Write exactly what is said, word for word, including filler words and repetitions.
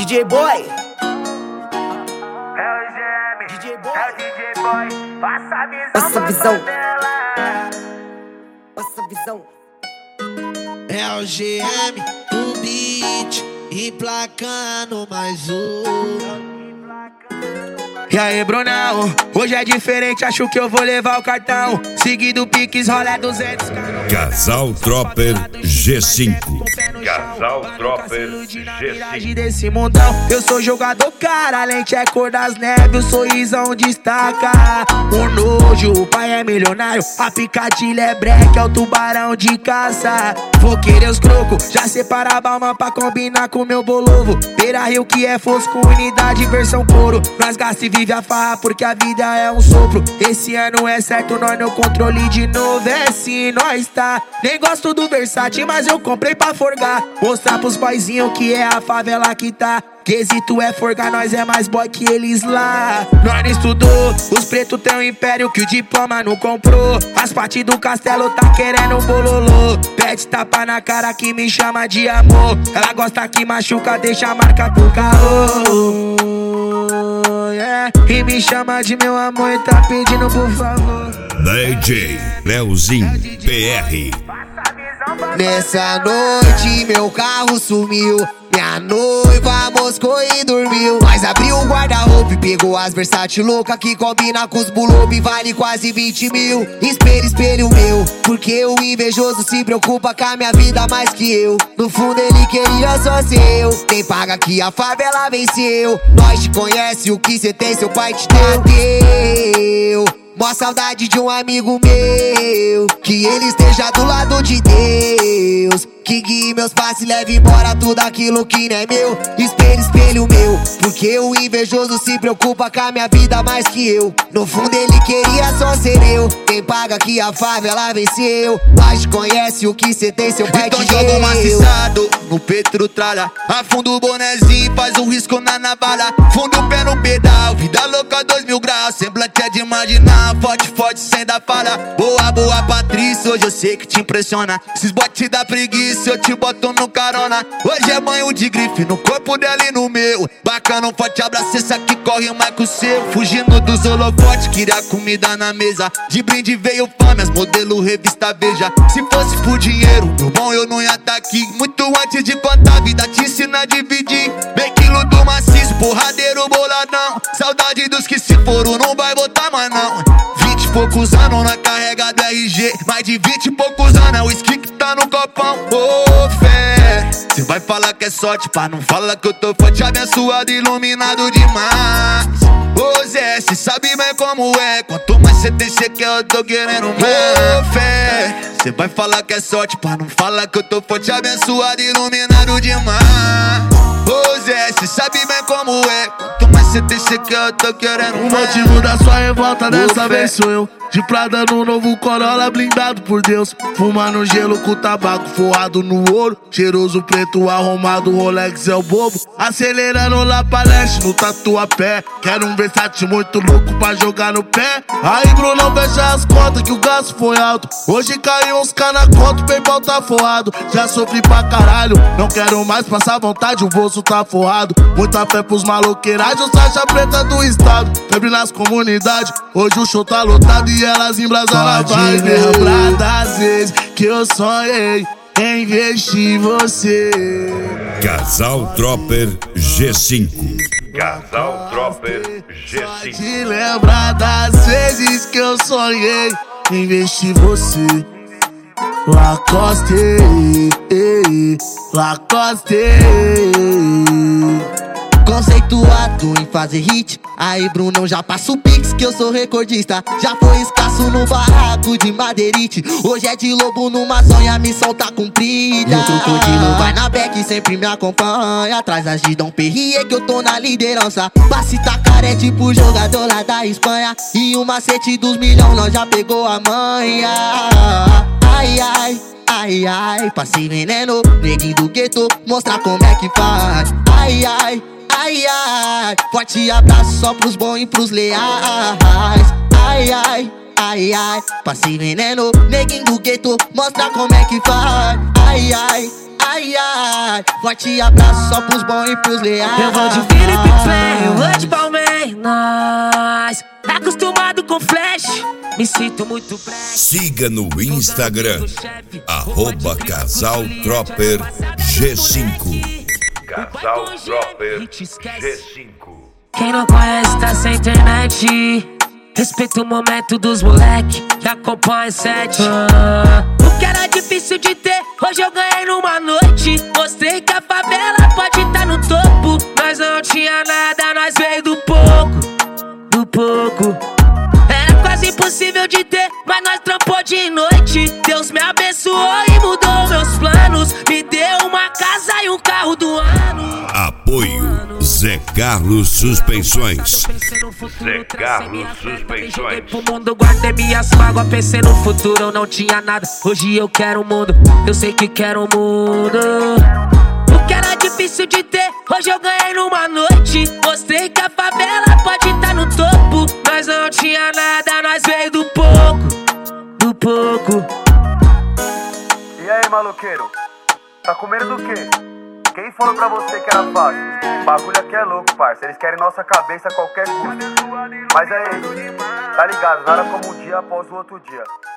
D J Boy. É o G M, D J Boy. é o D J Boy. Passa a visão, Passa a visão. favela. Passa a visão. É o G M, o beat, emplacando mais um. E aí, Brunão, hoje é diferente, acho que eu vou levar o cartão. Seguido Pix, rola duzentos. Casal Dropper G cinco. Casal Dropper G cinco. Desse mundão, eu sou jogador, cara, a lente é cor das neves, o sorrisão destaca. O nojo, o pai é milionário, a picadilha é breque, é o tubarão de caça. Vou querer os crocos, já separa a balma pra combinar com meu bolovo. Beira Rio que é fosco, unidade versão couro. Nós gasta e vive a farra porque a vida é um sopro. Esse ano é certo, nós no controle de novo, é sim, nós tá. Nem gosto do Versace, mas eu comprei pra forgar. Mostrar pros boyzinhos que é a favela que tá. Quesito é forgar, nós é mais boy que eles lá. Nós não estudou, os pretos têm um império que o diploma não comprou. As partes do castelo tá querendo bololô. Pede tapa na cara que me chama de amor. Ela gosta que machuca, deixa a marca pro carro. Yeah. E me chama de meu amor e tá pedindo por favor. D J Leozinho P R. Passa a visão, favela. Nessa noite meu carro sumiu, minha noiva moscou e dormiu. Mas abriu o guarda-roupa e pegou as Versace louca que combina com os bulobi, vale quase vinte mil. Espelho, espelho meu, porque o invejoso se preocupa com a minha vida mais que eu. No fundo ele queria só ser eu. Quem paga que a favela venceu. Nós te conhece, o que cê tem seu pai te deu. Mó saudade de um amigo meu, que ele esteja do lado de Deus, que guie meus passos e leve embora tudo aquilo que não é meu. Espelho, espelho meu, porque o invejoso se preocupa com a minha vida mais que eu. No fundo ele queria só ser eu. Quem paga que a favela venceu. Nós te conhece, o que cê tem seu pai então te deu. joga um maciçado no peito tralha, afunda o bonezinho, faz um risco na navalha. Funda o pé no pedal, vida louca dois mil graus. Semblante é de imaginar, forte, forte, sem dar falha. Boa, boa Patrícia, hoje eu sei que te impressiona. Esses botes da preguiça, eu te boto no carona. Hoje é banho de grife, no corpo dela e no meu. Bacana, um forte abraço, esse aqui corre mais que o seu. Fugindo dos holofotes, queria comida na mesa. De brinde veio fome, as modelo revista Veja. Se fosse por dinheiro, meu bom, eu não ia tá aqui. Muito antes de contar a vida, te ensina a dividir. Bem quilo do maciço, porradeiro boladão. Saudade dos que se foram, não vai voltar mais não. Vinte e poucos anos na carrega do R G, mais de vinte e poucos anos é o whisky que tá no copão. Ô oh, fé, cê vai falar que é sorte, pá, não fala que eu tô forte, abençoado, iluminado demais. Ô Zé, cê sabe bem como é, quanto mais cê tem, cê quer, eu tô querendo mais. Ô oh, fé, cê vai falar que é sorte, pá, não fala que eu tô forte, abençoado, iluminado demais. Ô Zé, cê sabe bem como é, quanto mais cê tem, cê quer, eu tô querendo O mais. motivo da sua revolta dessa Ô, vez fé. sou eu. De Prada no novo Corolla, blindado por Deus. Fumando gelo com tabaco forrado no ouro. Cheiroso preto arrumado, Rolex é o bobo. Acelerando lá pra leste no tatuapé. Quero um Versace muito louco pra jogar no pé. Aí Bruno, fecha as contas que o gasto foi alto. Hoje caiu uns K na conta, o PayPal tá forrado. Já sofri pra caralho, não quero mais passar vontade, o bolso tá forrado. Muita fé pros maloqueiragens, faixa preta do estado. Febre nas comunidades, hoje o show tá lotado e elas embrasam na vibe. Lembrar das vezes que eu sonhei em investir em você. Casal Dropper G cinco. Casal Dropper G cinco. Te lembrar das vezes que eu sonhei em investir em você. Lacoste, eh, Lacoste. Conceituado em fazer hit, aí Brunão já passa o pix que eu sou recordista. Já foi escasso no barraco de madeirite, hoje é de lobo numa sonha, a missão tá cumprida. E o crocodilo vai na back e sempre me acompanha. Atrás da Gidão Perrier que eu tô na liderança. Passe Tacaré é tipo jogador lá da Espanha. E o macete dos milhão nós já pegou a manha. Ai, ai, ai, ai, passe veneno, neguinho do gueto, mostrar como é que faz. Ai, ai, ai, ai, forte abraço só pros bons e pros leais. Ai, ai, ai, ai, passe veneno, neguinho do gueto, mostra como é que faz. Ai, ai, ai, ai. verdade. Forte abraço só pros bons e pros leais. Eu vou de Felipe Play, eu vou de Palmeiras. Acostumado com flash, me sinto muito bem. Siga no Instagram, arroba Casal Dropper G cinco. Casal Dropper G cinco. Quem não conhece tá sem internet. Respeita o momento dos moleque que acompanha sete. Ah, o que era difícil de ter, hoje eu ganhei numa noite. Mostrei que a favela pode estar no topo. Nós não tinha nada, nós veio do pouco, do pouco. Era quase impossível de ter, mas nós trampou de noite. Deus me abençoou e mudou meus planos. Me deu uma casa e um carro do ano. Apoio Zé Carlos Suspensões. Zé Carlos Suspensões. Pro mundo, eu guardei minhas mágoas, pensei no futuro, eu não tinha nada. Hoje eu quero o mundo, eu sei que quero o mundo. O que era difícil de ter, hoje eu ganhei numa noite. Mostrei que a favela pode estar no topo. Nós não tinha nada, nós veio do pouco, do pouco. E aí, maloqueiro? Tá com medo do quê? Quem falou pra você que era fácil? O bagulho aqui é louco, parça. Eles querem nossa cabeça a qualquer custo. Mas aí, tá ligado? Nada como um dia após o outro dia.